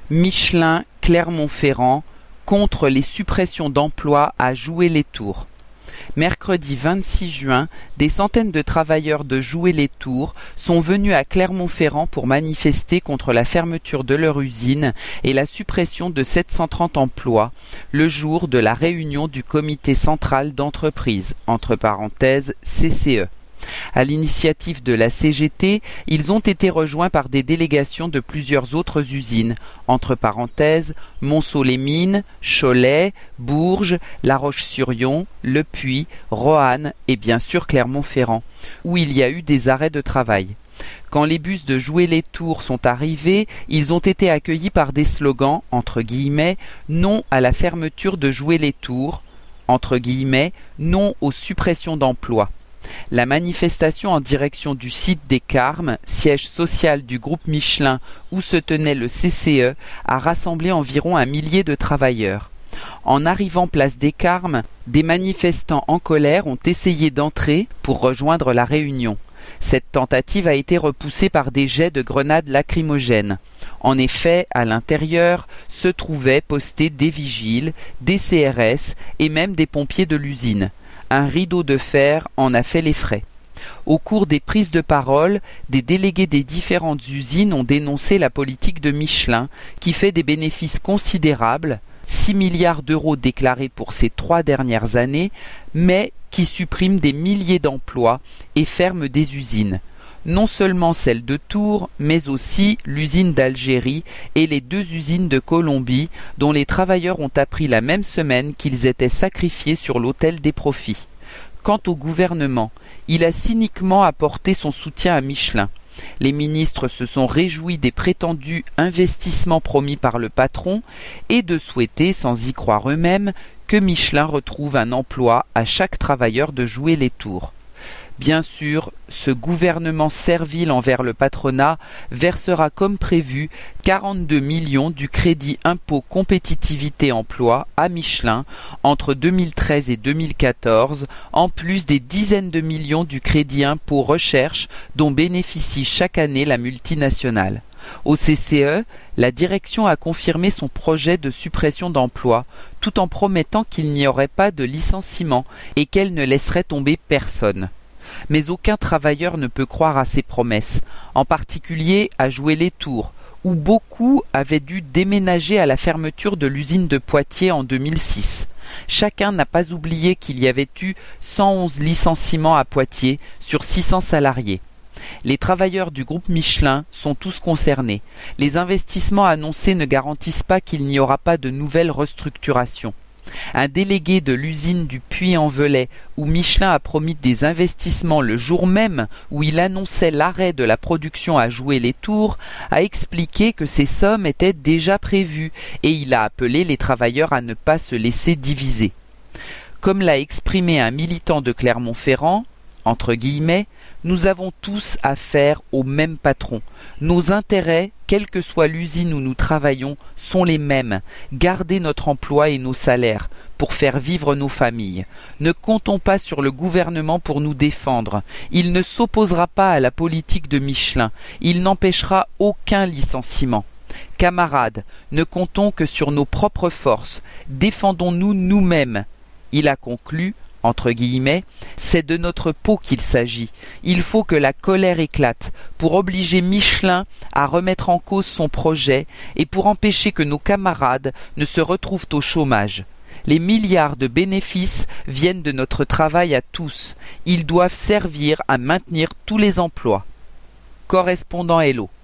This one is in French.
Michelin, Clermont-Ferrand, contre les suppressions d'emplois à Joué-les-Tours. Mercredi 26 juin, des centaines de travailleurs de Joué-les-Tours sont venus à Clermont-Ferrand pour manifester contre la fermeture de leur usine et la suppression de 730 emplois, le jour de la réunion du comité central d'entreprise, entre parenthèses CCE. À l'initiative de la CGT, ils ont été rejoints par des délégations de plusieurs autres usines, entre parenthèses Monceau-les-Mines, Cholet, Bourges, La Roche-sur-Yon, Le Puy, Roanne et bien sûr Clermont-Ferrand, où il y a eu des arrêts de travail. Quand les bus de Joué-les-Tours sont arrivés, ils ont été accueillis par des slogans, entre guillemets, non à la fermeture de Joué-les-Tours, entre guillemets, non aux suppressions d'emplois. La manifestation en direction du site des Carmes, siège social du groupe Michelin où se tenait le CCE, a rassemblé environ 1 millier de travailleurs. En arrivant place des Carmes, des manifestants en colère ont essayé d'entrer pour rejoindre la réunion. Cette tentative a été repoussée par des jets de grenades lacrymogènes. En effet, à l'intérieur se trouvaient postés des vigiles, des CRS et même des pompiers de l'usine. Un rideau de fer en a fait les frais. Au cours des prises de parole, des délégués des différentes usines ont dénoncé la politique de Michelin, qui fait des bénéfices considérables, 6 milliards d'euros déclarés pour ces 3 dernières années, mais qui supprime des milliers d'emplois et ferme des usines. Non seulement celle de Tours, mais aussi l'usine d'Algérie et les 2 usines de Colombie, dont les travailleurs ont appris la même semaine qu'ils étaient sacrifiés sur l'autel des profits. Quant au gouvernement, il a cyniquement apporté son soutien à Michelin. Les ministres se sont réjouis des prétendus investissements promis par le patron et de souhaiter, sans y croire eux-mêmes, que Michelin retrouve un emploi à chaque travailleur de Joué-les-Tours. Bien sûr, ce gouvernement servile envers le patronat versera comme prévu 42 millions du crédit impôt compétitivité emploi à Michelin entre 2013 et 2014, en plus des dizaines de millions du crédit impôt recherche dont bénéficie chaque année la multinationale. Au CCE, la direction a confirmé son projet de suppression d'emplois, tout en promettant qu'il n'y aurait pas de licenciement et qu'elle ne laisserait tomber personne. Mais aucun travailleur ne peut croire à ces promesses, en particulier à Joué-les-Tours, où beaucoup avaient dû déménager à la fermeture de l'usine de Poitiers en 2006. Chacun n'a pas oublié qu'il y avait eu 111 licenciements à Poitiers sur 600 salariés. Les travailleurs du groupe Michelin sont tous concernés. Les investissements annoncés ne garantissent pas qu'il n'y aura pas de nouvelles restructurations. Un délégué de l'usine du Puy-en-Velay, où Michelin a promis des investissements le jour même où il annonçait l'arrêt de la production à Joué-les-Tours, a expliqué que ces sommes étaient déjà prévues et il a appelé les travailleurs à ne pas se laisser diviser. Comme l'a exprimé un militant de Clermont-Ferrand, entre guillemets, nous avons tous affaire au même patron. Nos intérêts, quelle que soit l'usine où nous travaillons, sont les mêmes. Garder notre emploi et nos salaires pour faire vivre nos familles. Ne comptons pas sur le gouvernement pour nous défendre. Il ne s'opposera pas à la politique de Michelin. Il n'empêchera aucun licenciement. Camarades, ne comptons que sur nos propres forces. Défendons-nous nous-mêmes. Il a conclu, entre guillemets, c'est de notre peau qu'il s'agit. Il faut que la colère éclate pour obliger Michelin à remettre en cause son projet et pour empêcher que nos camarades ne se retrouvent au chômage. Les milliards de bénéfices viennent de notre travail à tous. Ils doivent servir à maintenir tous les emplois. Correspondant Hello.